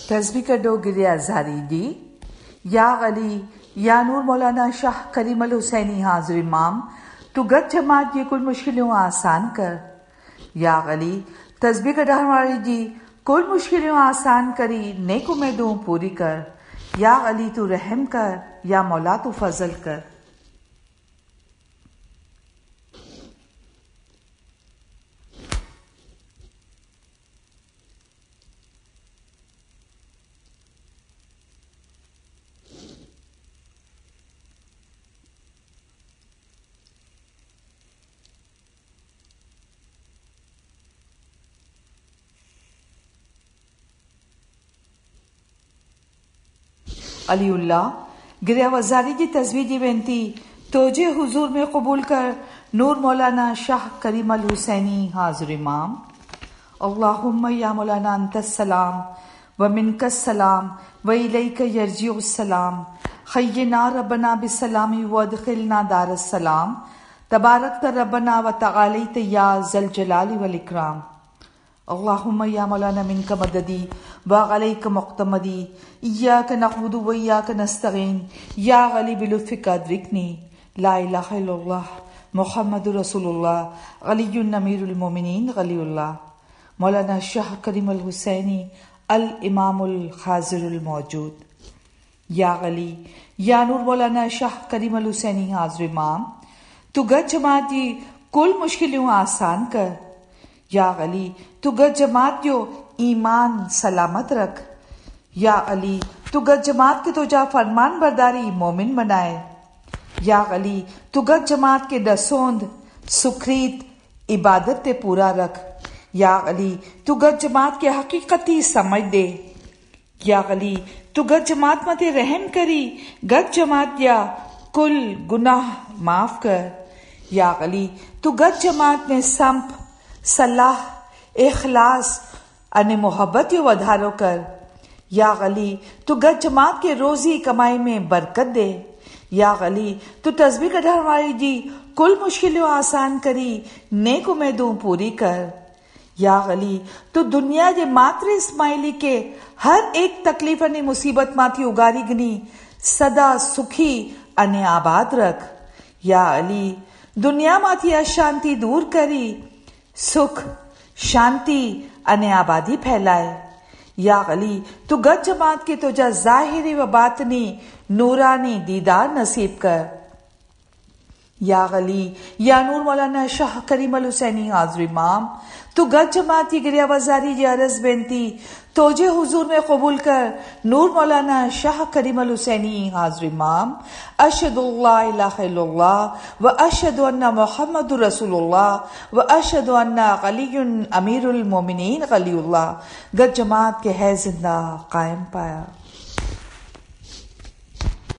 تسبیح کا ڈو گریہ زاری دی یا علی یا نور مولانا شاہ کریم الحسینی حاضر امام تو گت جماعت یہ کل مشکلوں آسان کر. یا علی تسبیح کا ڈہر والی جی کل مشکلوں آسان کری نیک امیدوں پوری کر. یا علی تو رحم کر یا مولا تو فضل کر. علی اللہ گریہ وزاری کی تسبیح دی بنتی توجہ حضور میں قبول کر نور مولانا شاہ کریم الحسینی حاضر امام. اللہم یا مولانا انت السلام و منک السلام و الیک یرجع السلام خینا ربنا بالسلام وادخلنا دار السلام تبارکت ربنا و تعالیت یا ذی الجلال والاکرام. اللہم یا مولانا منک مددی وعلیک مقتمدی ایاک نعبد و ایاک نستعین یا علی بلطفک ادرکنی. لا الہ الا اللہ محمد رسول اللہ علی امیر المومنین ولی اللہ. مولانا شاہ کریم الحسینی الامام الحاضر الموجود. یا علی یا نور مولانا شاہ کریم الحسینی حاضر امام تو گت جماعتی کل مشکلوں آسان کر. یا علی تو گت جماعت جو ایمان سلامت رکھ. یا علی تو گت جماعت کے تو جا فرمان برداری مومن بنائے. یا علی تو گت جماعت کے ڈسوند سکھریت عبادت تے پورا رکھ. یا علی تو گت جماعت کے حقیقتی سمجھ دے. یا علی تو گت جماعت متے رحم کری گت جماعت یا کل گناہ معاف کر. یا علی تو گت جماعت میں سمپ صلاح اخلاص ان محبت یو ودھارو کر. یا علی تو گت جماعت کے روزی کمائی میں برکت دے. یا علی تو تسبیح کا ڈھر والی جی کل مشکلوں آسان کری نیک امیدوں پوری کر. یا علی تو دنیا جے ماتر اسماعیلی کے ہر ایک تکلیف نے مصیبت ماتی اگاری گنی سدا سکھی ان آباد رکھ. یا علی دنیا ماتی اشانتی دور کری سکھ شانتی ان آبادی پھیلائے. یا علی تو گت جماعت کے تو جا ظاہری و باطنی نورانی دیدار نصیب کر. یا علی یا نور مولانا شاہ کریم الحسینی حاضر امام تو گت جماعتی گریہ وزاری جی عرض بینتی توجہ حضور میں قبول کر نور مولانا شاہ کریم الحسینی حاضر امام. اشہد اللہ الہ الا اللہ و اشہد ان محمد رسول اللہ و اشہد ان علی امیر المومنین ولی اللہ. گت جماعت کے ہے زندہ قائم پایا.